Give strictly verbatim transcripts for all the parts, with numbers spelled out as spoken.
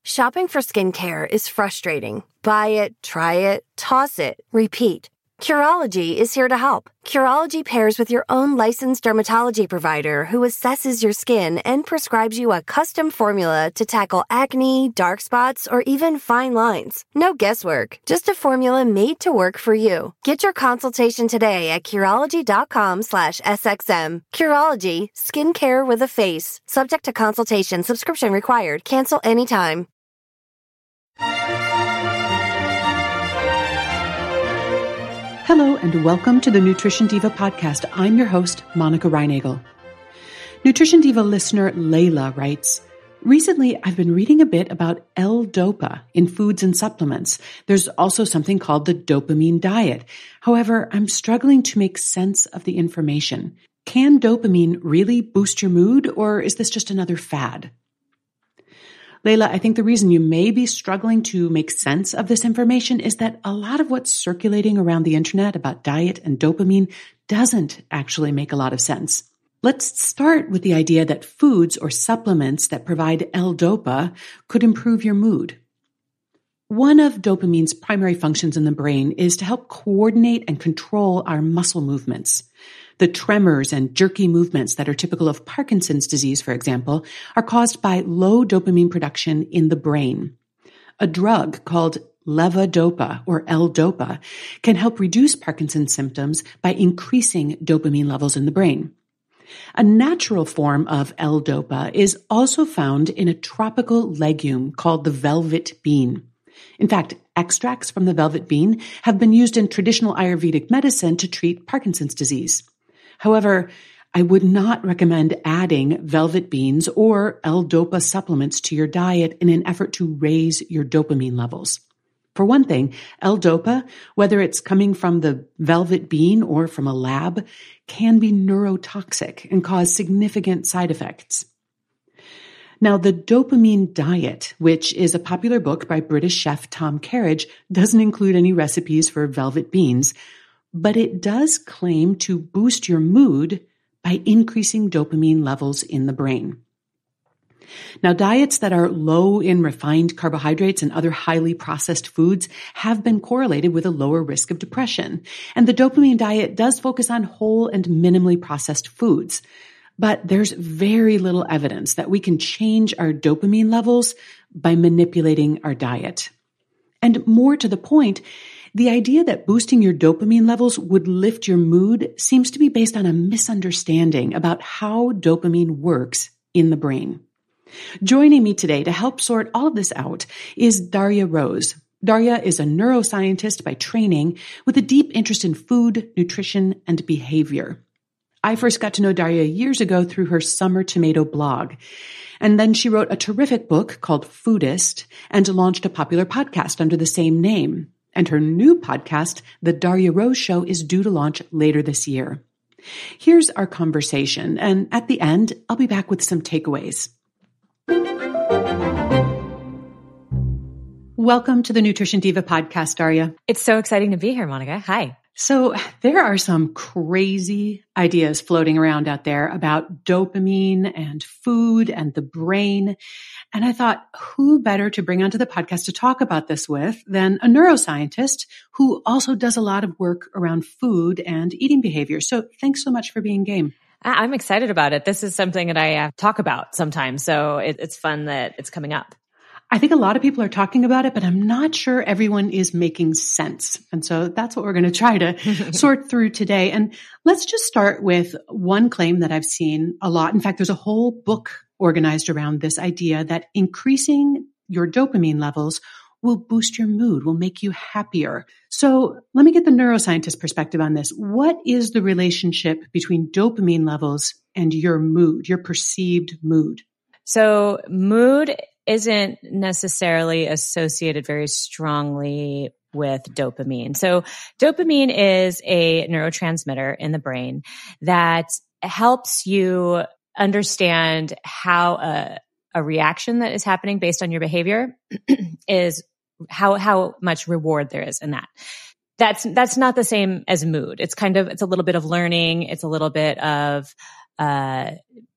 Shopping for skincare is frustrating. Buy it, try it, toss it, repeat. Curology is here to help. Curology pairs with your own licensed dermatology provider who assesses your skin and prescribes you a custom formula to tackle acne, dark spots, or even fine lines. No guesswork, just a formula made to work for you. Get your consultation today at Curology.com slash SXM. Curology, skincare with a face. Subject to consultation, subscription required. Cancel anytime. Hello and welcome to the Nutrition Diva podcast. I'm your host, Monica Reinagel. Nutrition Diva listener Layla writes, recently I've been reading a bit about L-Dopa in foods and supplements. There's also something called the dopamine diet. However, I'm struggling to make sense of the information. Can dopamine really boost your mood, or is this just another fad? Layla, I think the reason you may be struggling to make sense of this information is that a lot of what's circulating around the internet about diet and dopamine doesn't actually make a lot of sense. Let's start with the idea that foods or supplements that provide L-Dopa could improve your mood. One of dopamine's primary functions in the brain is to help coordinate and control our muscle movements. The tremors and jerky movements that are typical of Parkinson's disease, for example, are caused by low dopamine production in the brain. A drug called levodopa or L-Dopa can help reduce Parkinson's symptoms by increasing dopamine levels in the brain. A natural form of L-Dopa is also found in a tropical legume called the velvet bean. In fact, extracts from the velvet bean have been used in traditional Ayurvedic medicine to treat Parkinson's disease. However, I would not recommend adding velvet beans or L-Dopa supplements to your diet in an effort to raise your dopamine levels. For one thing, L-Dopa, whether it's coming from the velvet bean or from a lab, can be neurotoxic and cause significant side effects. Now, the Dopamine Diet, which is a popular book by British chef Tom Kerridge, doesn't include any recipes for velvet beans, but it does claim to boost your mood by increasing dopamine levels in the brain. Now, diets that are low in refined carbohydrates and other highly processed foods have been correlated with a lower risk of depression. And the dopamine diet does focus on whole and minimally processed foods. But there's very little evidence that we can change our dopamine levels by manipulating our diet. And more to the point, the idea that boosting your dopamine levels would lift your mood seems to be based on a misunderstanding about how dopamine works in the brain. Joining me today to help sort all of this out is Darya Rose. Darya is a neuroscientist by training with a deep interest in food, nutrition, and behavior. I first got to know Darya years ago through her Summer Tomato blog. And then she wrote a terrific book called Foodist and launched a popular podcast under the same name. And her new podcast, The Darya Rose Show, is due to launch later this year. Here's our conversation, and at the end, I'll be back with some takeaways. Welcome to the Nutrition Diva podcast, Darya. It's so exciting to be here, Monica. Hi. So there are some crazy ideas floating around out there about dopamine and food and the brain. And I thought, who better to bring onto the podcast to talk about this with than a neuroscientist who also does a lot of work around food and eating behavior. So thanks so much for being game. I'm excited about it. This is something that I uh, talk about sometimes. So it, it's fun that it's coming up. I think a lot of people are talking about it, but I'm not sure everyone is making sense. And so that's what we're going to try to sort through today. And let's just start with one claim that I've seen a lot. In fact, there's a whole book organized around this idea that increasing your dopamine levels will boost your mood, will make you happier. So let me get the neuroscientist perspective on this. What is the relationship between dopamine levels and your mood, your perceived mood? So mood isn't necessarily associated very strongly with dopamine. So dopamine is a neurotransmitter in the brain that helps you understand how a, a reaction that is happening based on your behavior is how, how much reward there is in that. That's, that's not the same as mood. It's kind of, it's a little bit of learning. It's a little bit of, uh,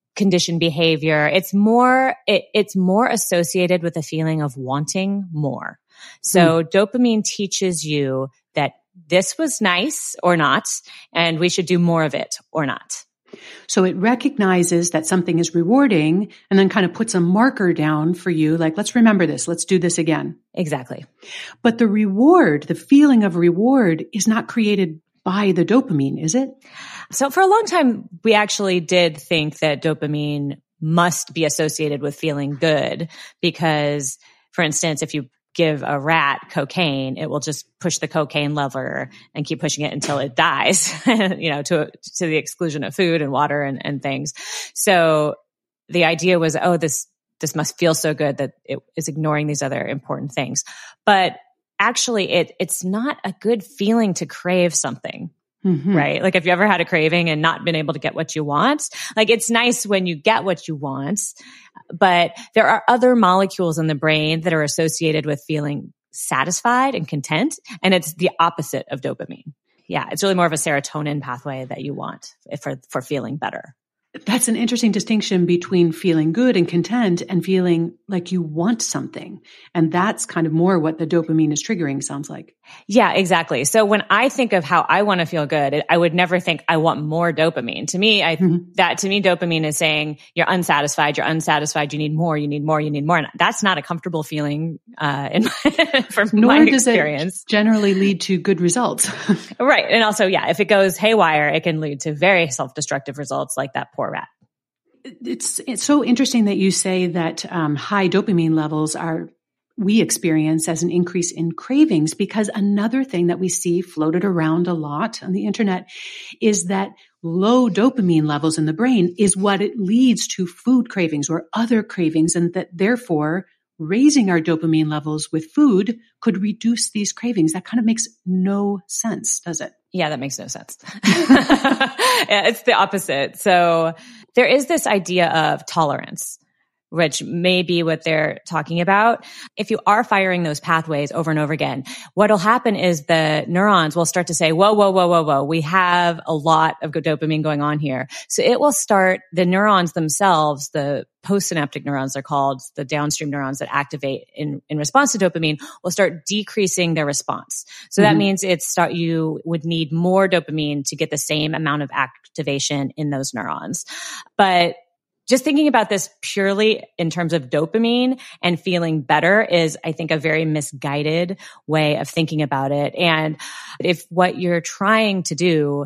conditioned behavior. It's more, it, it's more associated with a feeling of wanting more. So mm. dopamine teaches you that this was nice or not, and we should do more of it or not. So it recognizes that something is rewarding and then kind of puts a marker down for you, like, let's remember this, let's do this again. Exactly. But the reward, the feeling of reward is not created by the dopamine, is it? So for a long time, we actually did think that dopamine must be associated with feeling good because, for instance, if you give a rat cocaine, it will just push the cocaine lever and keep pushing it until it dies, you know, to, to the exclusion of food and water and, and things. So the idea was, oh, this, this must feel so good that it is ignoring these other important things. But actually it, it's not a good feeling to crave something. Mm-hmm. Right? Like, have you ever had a craving and not been able to get what you want? Like, it's nice when you get what you want, but there are other molecules in the brain that are associated with feeling satisfied and content. And it's the opposite of dopamine. Yeah. It's really more of a serotonin pathway that you want for, for feeling better. That's an interesting distinction between feeling good and content and feeling like you want something. And that's kind of more what the dopamine is triggering, sounds like. Yeah, exactly. So when I think of how I want to feel good, I would never think I want more dopamine. To me, I, mm-hmm. that to me, dopamine is saying you're unsatisfied, you're unsatisfied, you need more, you need more, you need more. And that's not a comfortable feeling, uh, in my, from Nor my does experience. It generally lead to good results. Right. And also, yeah, if it goes haywire, it can lead to very self-destructive results like that poor rat. It's, it's so interesting that you say that um, high dopamine levels are we experience as an increase in cravings, because another thing that we see floated around a lot on the internet is that low dopamine levels in the brain is what it leads to food cravings or other cravings, and that therefore raising our dopamine levels with food could reduce these cravings. That kind of makes no sense, does it? Yeah, that makes no sense. Yeah, it's the opposite. So there is this idea of tolerance, which may be what they're talking about. If you are firing those pathways over and over again, what'll happen is the neurons will start to say, whoa, whoa, whoa, whoa, whoa, we have a lot of dopamine going on here. So it will start, the neurons themselves, the postsynaptic neurons, they're called, the downstream neurons that activate in, in response to dopamine, will start decreasing their response. So mm-hmm. that means it's start, you would need more dopamine to get the same amount of activation in those neurons. But just thinking about this purely in terms of dopamine and feeling better is, I think, a very misguided way of thinking about it. And if what you're trying to do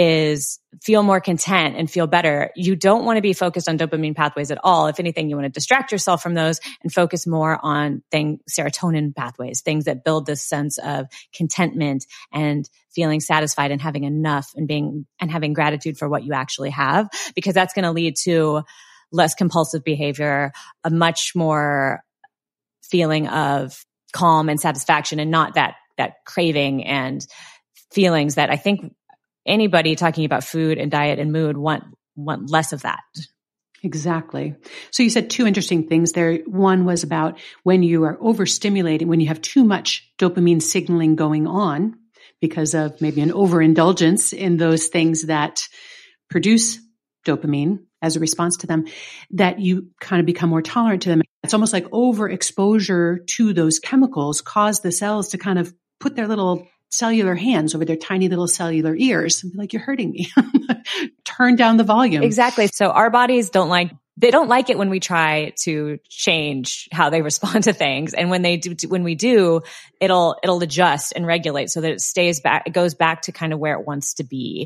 is feel more content and feel better, you don't want to be focused on dopamine pathways at all. If anything, you want to distract yourself from those and focus more on thing, serotonin pathways, things that build this sense of contentment and feeling satisfied and having enough and being, and having gratitude for what you actually have, because that's going to lead to less compulsive behavior, a much more feeling of calm and satisfaction, and not that, that craving and feelings that I think anybody talking about food and diet and mood want, want less of that. Exactly. So you said two interesting things there. One was about when you are overstimulating, when you have too much dopamine signaling going on because of maybe an overindulgence in those things that produce dopamine as a response to them, that you kind of become more tolerant to them. It's almost like overexposure to those chemicals cause the cells to kind of put their little cellular hands over their tiny little cellular ears and be like, you're hurting me. Turn down the volume. Exactly. So our bodies don't like, they don't like it when we try to change how they respond to things. And when they do, when we do, it'll, it'll adjust and regulate so that it stays back, it goes back to kind of where it wants to be.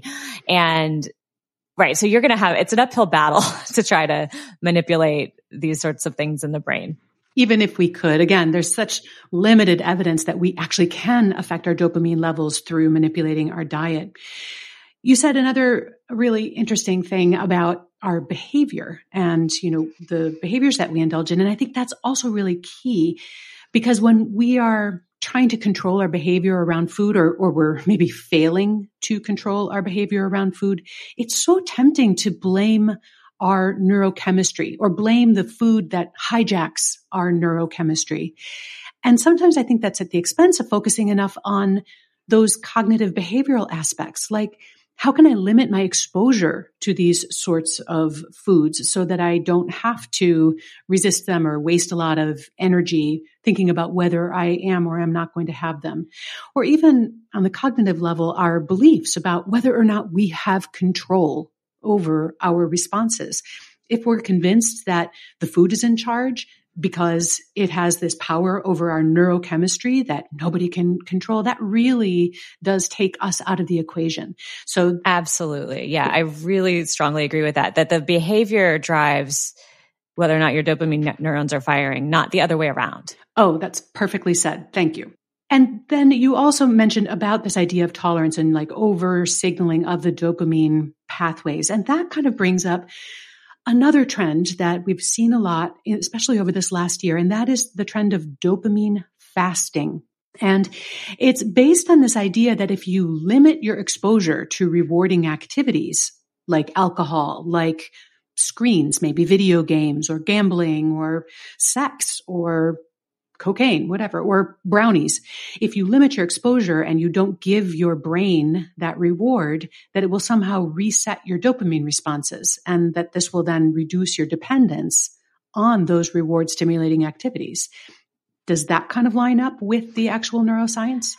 And right. So you're going to have, it's an uphill battle to try to manipulate these sorts of things in the brain. Even if we could, again, there's such limited evidence that we actually can affect our dopamine levels through manipulating our diet. You said another really interesting thing about our behavior and, you know, the behaviors that we indulge in. And I think that's also really key, because when we are trying to control our behavior around food, or, or we're maybe failing to control our behavior around food, it's so tempting to blame our neurochemistry or blame the food that hijacks our neurochemistry. And sometimes I think that's at the expense of focusing enough on those cognitive behavioral aspects, like How can I limit my exposure to these sorts of foods so that I don't have to resist them or waste a lot of energy thinking about whether I am or am not going to have them? Or even on the cognitive level, our beliefs about whether or not we have control over our responses. If we're convinced that the food is in charge because it has this power over our neurochemistry that nobody can control, that really does take us out of the equation. So absolutely. Yeah, I really strongly agree with that, that the behavior drives whether or not your dopamine neurons are firing, not the other way around. Oh, that's perfectly said. Thank you. And then you also mentioned about this idea of tolerance and like over signaling of the dopamine pathways. And that kind of brings up another trend that we've seen a lot, especially over this last year, and that is the trend of dopamine fasting. And it's based on this idea that if you limit your exposure to rewarding activities like alcohol, like screens, maybe video games or gambling or sex or cocaine, whatever, or brownies. If you limit your exposure and you don't give your brain that reward, that it will somehow reset your dopamine responses and that this will then reduce your dependence on those reward stimulating activities. Does that kind of line up with the actual neuroscience?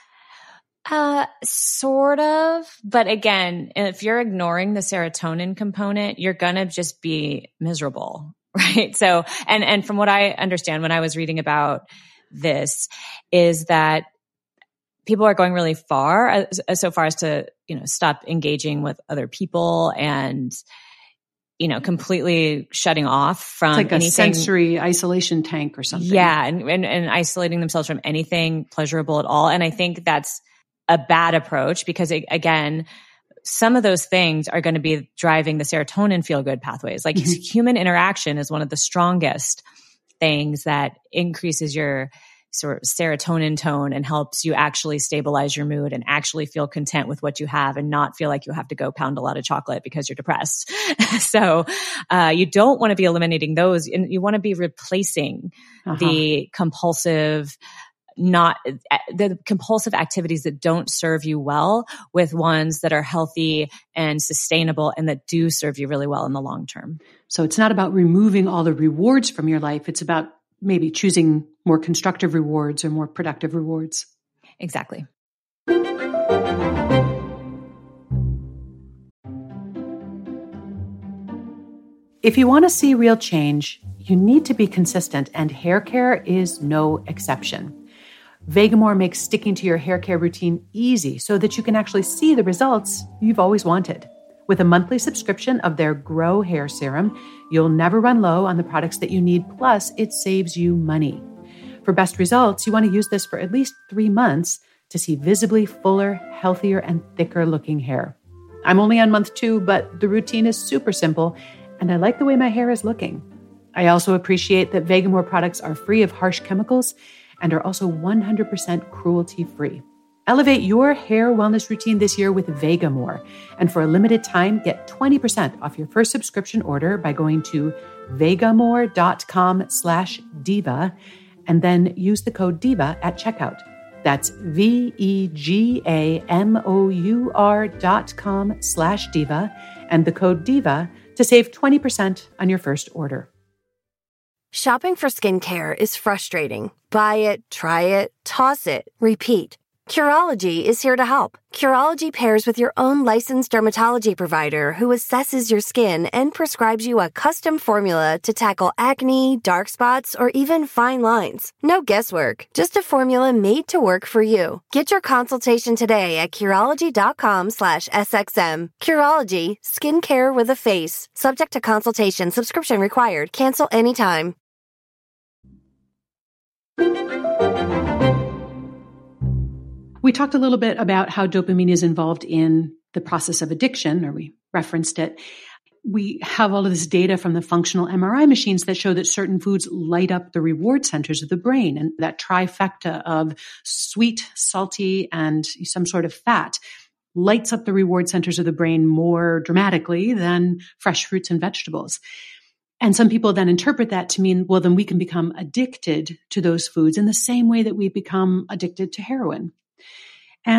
Uh, sort of. But again, if you're ignoring the serotonin component, you're going to just be miserable. Right. So, and, and from what I understand when I was reading about this is that people are going really far as, as so far as to, you know, stop engaging with other people and, you know, completely shutting off from it's like anything. A sensory isolation tank or something. Yeah. And, and, and isolating themselves from anything pleasurable at all. And I think that's a bad approach because it, again, some of those things are going to be driving the serotonin feel-good pathways. Like mm-hmm. human interaction is one of the strongest things that increases your sort of serotonin tone and helps you actually stabilize your mood and actually feel content with what you have and not feel like you have to go pound a lot of chocolate because you're depressed. So uh, you don't want to be eliminating those, and you want to be replacing uh-huh. the compulsive not the compulsive activities that don't serve you well with ones that are healthy and sustainable and that do serve you really well in the long term. So it's not about removing all the rewards from your life. It's about maybe choosing more constructive rewards or more productive rewards. Exactly. If you want to see real change, you need to be consistent, and hair care is no exception. Vegamour makes sticking to your hair care routine easy so that you can actually see the results you've always wanted. With a monthly subscription of their Grow Hair Serum, you'll never run low on the products that you need, plus it saves you money. For best results, you want to use this for at least three months to see visibly fuller, healthier, and thicker looking hair. I'm only on month two, but the routine is super simple, and I like the way my hair is looking. I also appreciate that Vegamour products are free of harsh chemicals and are also one hundred percent cruelty-free. Elevate your hair wellness routine this year with Vegamour. And for a limited time, get twenty percent off your first subscription order by going to vegamour.com slash diva and then use the code DIVA at checkout. That's V-E-G-A-M-O-U-R dot com slash diva and the code DIVA to save twenty percent on your first order. Shopping for skincare is frustrating. Buy it, try it, toss it, repeat. Curology is here to help. Curology pairs with your own licensed dermatology provider who assesses your skin and prescribes you a custom formula to tackle acne, dark spots, or even fine lines. No guesswork, just a formula made to work for you. Get your consultation today at Curology.com slash SXM. Curology, skincare with a face. Subject to consultation, subscription required. Cancel anytime. We talked a little bit about how dopamine is involved in the process of addiction, or we referenced it. We have all of this data from the functional M R I machines that show that certain foods light up the reward centers of the brain, and that trifecta of sweet, salty, and some sort of fat lights up the reward centers of the brain more dramatically than fresh fruits and vegetables. And some people then interpret that to mean, well, then we can become addicted to those foods in the same way that we become addicted to heroin. And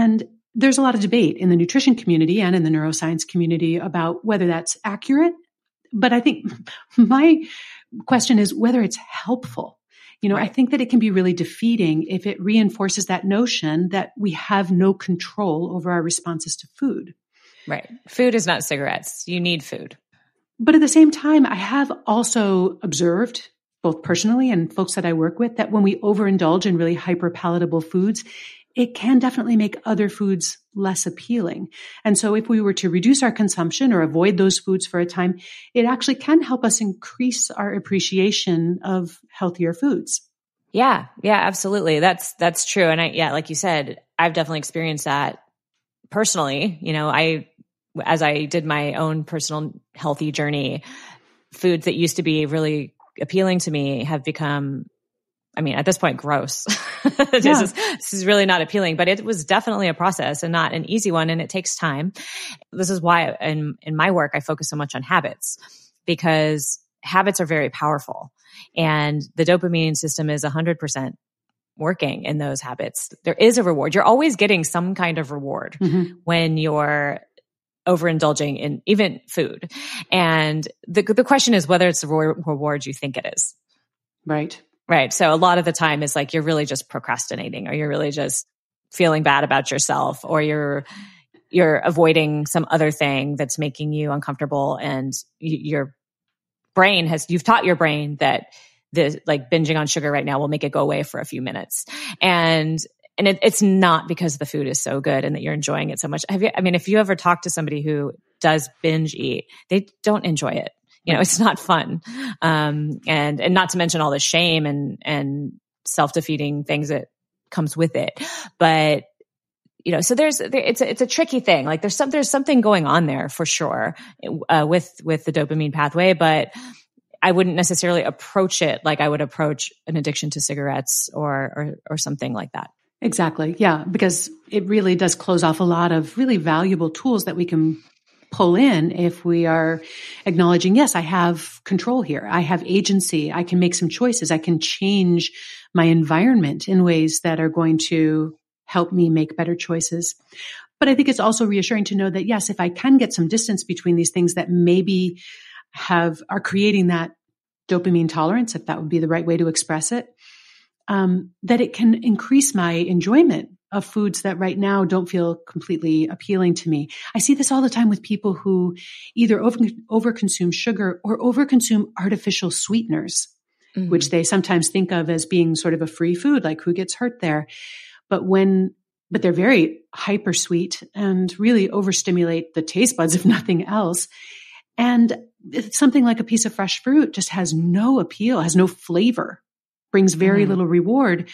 there's a lot of debate in the nutrition community and in the neuroscience community about whether that's accurate. But I think my question is whether it's helpful. You know, right. I think that it can be really defeating if it reinforces that notion that we have no control over our responses to food. Right. Food is not cigarettes. You need food. But at the same time, I have also observed, both personally and folks that I work with, that when we overindulge in really hyper-palatable foods, it can definitely make other foods less appealing. And so if we were to reduce our consumption or avoid those foods for a time, it actually can help us increase our appreciation of healthier foods. Yeah, yeah, absolutely. That's, that's true. And I, yeah, like you said, I've definitely experienced that personally. You know, I, as I did my own personal healthy journey, foods that used to be really appealing to me have become, I mean, at this point, gross. this, Yeah. is, this is really not appealing, but it was definitely a process and not an easy one. And it takes time. This is why in, in my work, I focus so much on habits, because habits are very powerful and the dopamine system is one hundred percent working in those habits. There is a reward. You're always getting some kind of reward mm-hmm. when you're overindulging in even food. And the the question is whether it's the reward you think it is. Right. Right. So a lot of the time it's like you're really just procrastinating, or you're really just feeling bad about yourself, or you're you're avoiding some other thing that's making you uncomfortable, and y- your brain has you've taught your brain that the like binging on sugar right now will make it go away for a few minutes. And And it, it's not because the food is so good and that you're enjoying it so much. Have you, I mean, if you ever talk to somebody who does binge eat, they don't enjoy it. You know, it's not fun. Um, and, and not to mention all the shame and, and self-defeating things that comes with it. But, you know, so there's, there, it's a, it's a tricky thing. Like there's some, there's something going on there for sure, uh, with, with the dopamine pathway, but I wouldn't necessarily approach it like I would approach an addiction to cigarettes or, or, or something like that. Exactly. Yeah. Because it really does close off a lot of really valuable tools that we can pull in if we are acknowledging, yes, I have control here. I have agency. I can make some choices. I can change my environment in ways that are going to help me make better choices. But I think it's also reassuring to know that, yes, if I can get some distance between these things that maybe have, are creating that dopamine tolerance, if that would be the right way to express it, Um, that it can increase my enjoyment of foods that right now don't feel completely appealing to me. I see this all the time with people who either over, overconsume sugar or overconsume artificial sweeteners, mm-hmm. which they sometimes think of as being sort of a free food, like who gets hurt there. But when, but they're very hyper sweet and really overstimulate the taste buds, if nothing else. And something like a piece of fresh fruit just has no appeal, has no flavor, brings very mm. little reward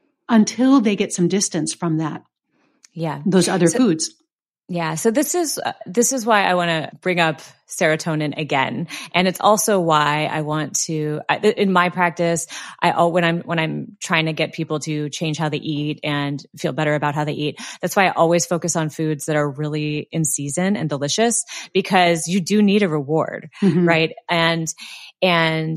until they get some distance from that. Yeah. Those other so, foods. Yeah. So this is, uh, this is why I want to bring up serotonin again. And it's also why I want to, I, in my practice, I, when I'm, when I'm trying to get people to change how they eat and feel better about how they eat, that's why I always focus on foods that are really in season and delicious, because you do need a reward, mm-hmm. right? And, and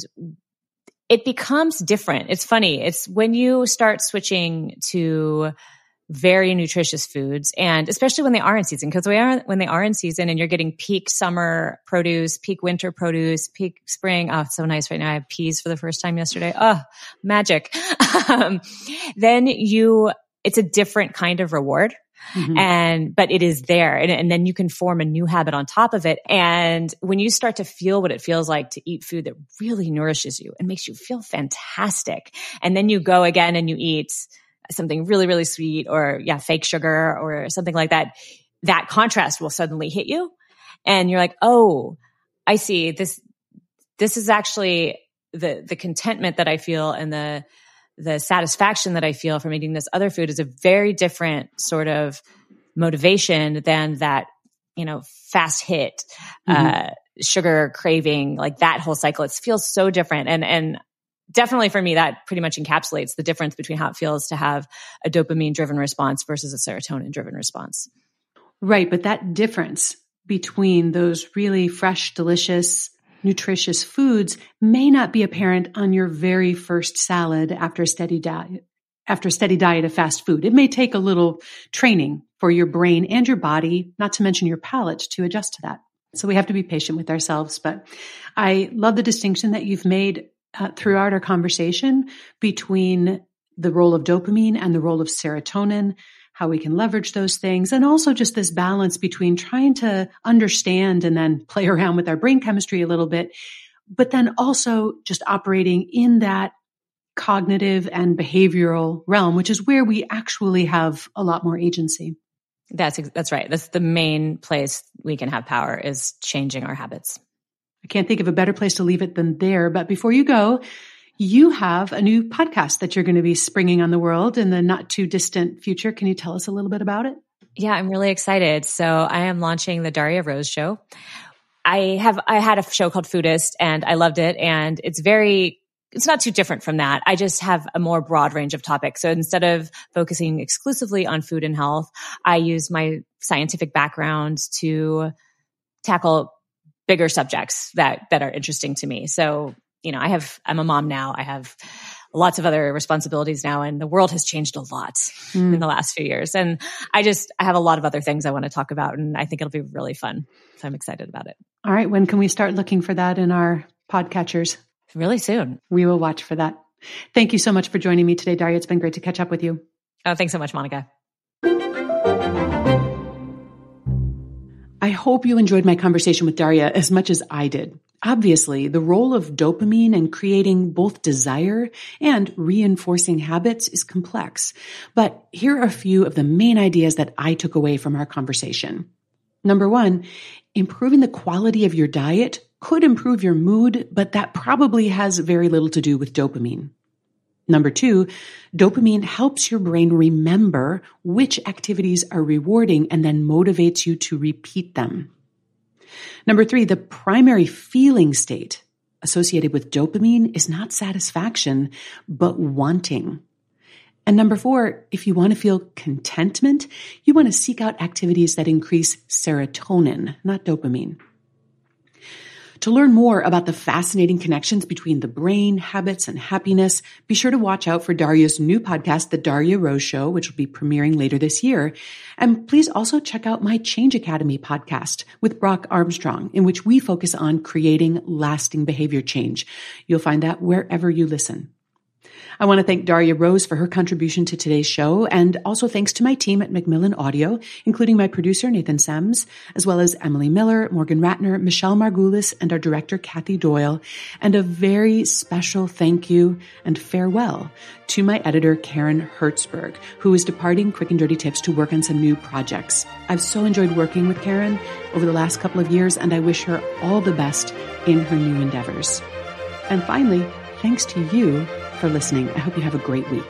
it becomes different. It's funny. It's when you start switching to very nutritious foods, and especially when they are in season, because we are, when they are in season and you're getting peak summer produce, peak winter produce, peak spring. Oh, it's so nice right now. I have peas for the first time yesterday. Oh, magic. um, then you, it's a different kind of reward. Mm-hmm. And, but it is there. And, and then you can form a new habit on top of it. And when you start to feel what it feels like to eat food that really nourishes you and makes you feel fantastic, and then you go again and you eat something really, really sweet, or yeah, fake sugar or something like that, that contrast will suddenly hit you. And you're like, oh, I see this, this is actually the, the contentment that I feel and the, the satisfaction that I feel from eating this other food is a very different sort of motivation than that, you know, fast hit, mm-hmm. uh, sugar craving, like that whole cycle. It feels so different. And, and definitely for me, that pretty much encapsulates the difference between how it feels to have a dopamine driven response versus a serotonin driven response. Right. But that difference between those really fresh, delicious, nutritious foods may not be apparent on your very first salad after a steady diet. after a steady diet of fast food. It may take a little training for your brain and your body, not to mention your palate, to adjust to that. So we have to be patient with ourselves. But I love the distinction that you've made uh, throughout our conversation between the role of dopamine and the role of serotonin, how we can leverage those things, and also just this balance between trying to understand and then play around with our brain chemistry a little bit, but then also just operating in that cognitive and behavioral realm, which is where we actually have a lot more agency. That's that's right. That's the main place we can have power, is changing our habits. I can't think of a better place to leave it than there. But before you go, you have a new podcast that you're going to be springing on the world in the not too distant future. Can you tell us a little bit about it? Yeah, I'm really excited. So I am launching the Daria Rose Show. I have I had a show called Foodist, and I loved it. And it's very It's not too different from that. I just have a more broad range of topics. So instead of focusing exclusively on food and health, I use my scientific background to tackle bigger subjects that, that are interesting to me. So, you know, I have, I'm a mom now. I have lots of other responsibilities now, and the world has changed a lot mm. in the last few years. And I just, I have a lot of other things I want to talk about, and I think it'll be really fun. So I'm excited about it. All right. When can we start looking for that in our podcatchers? Really soon. We will watch for that. Thank you so much for joining me today, Daria. It's been great to catch up with you. Oh, thanks so much, Monica. I hope you enjoyed my conversation with Daria as much as I did. Obviously, the role of dopamine in creating both desire and reinforcing habits is complex. But here are a few of the main ideas that I took away from our conversation. Number one, improving the quality of your diet could improve your mood, but that probably has very little to do with dopamine. Number two, dopamine helps your brain remember which activities are rewarding and then motivates you to repeat them. Number three, the primary feeling state associated with dopamine is not satisfaction, but wanting. And number four, if you want to feel contentment, you want to seek out activities that increase serotonin, not dopamine. To learn more about the fascinating connections between the brain, habits, and happiness, be sure to watch out for Daria's new podcast, The Daria Rose Show, which will be premiering later this year. And please also check out my Change Academy podcast with Brock Armstrong, in which we focus on creating lasting behavior change. You'll find that wherever you listen. I want to thank Daria Rose for her contribution to today's show, and also thanks to my team at Macmillan Audio, including my producer, Nathan Sems, as well as Emily Miller, Morgan Ratner, Michelle Margulis, and our director, Kathy Doyle. And a very special thank you and farewell to my editor, Karen Hertzberg, who is departing Quick and Dirty Tips to work on some new projects. I've so enjoyed working with Karen over the last couple of years, and I wish her all the best in her new endeavors. And finally, thanks to you for listening. I hope you have a great week.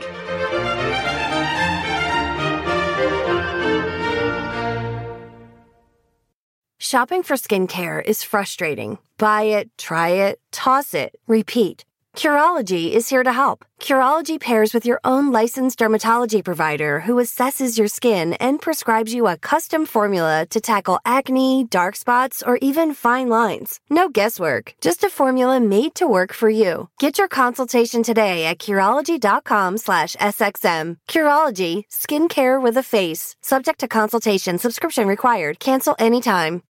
Shopping for skincare is frustrating. Buy it, try it, toss it, repeat. Curology is here to help. Curology pairs with your own licensed dermatology provider who assesses your skin and prescribes you a custom formula to tackle acne, dark spots, or even fine lines. No guesswork, just a formula made to work for you. Get your consultation today at Curology.com slash SXM. Curology, skincare with a face. Subject to consultation, subscription required. Cancel anytime.